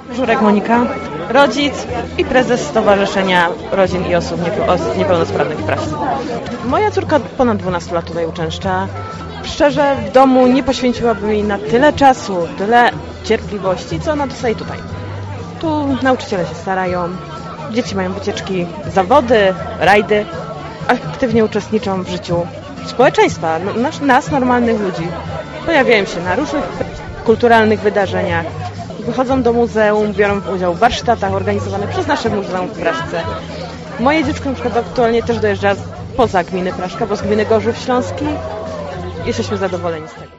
Żurek Monika, rodzic i prezes Stowarzyszenia Rodzin i Osób Niepełnosprawnych w Praszce. Moja córka ponad 12 lat tutaj uczęszcza. Szczerze, w domu nie poświęciłabym jej na tyle czasu, tyle cierpliwości, co ona dostaje tutaj. Tu nauczyciele się starają, dzieci mają wycieczki, zawody, rajdy, aktywnie uczestniczą w życiu społeczeństwa, nas normalnych ludzi. Pojawiają się na różnych kulturalnych wydarzeniach, wychodzą do muzeum, biorą udział w warsztatach organizowanych przez nasze muzeum w Praszce. Moje dziecko na przykład aktualnie też dojeżdża poza gminę Praszka, bo z gminy Gorzów Śląski. Jesteśmy zadowoleni z tego.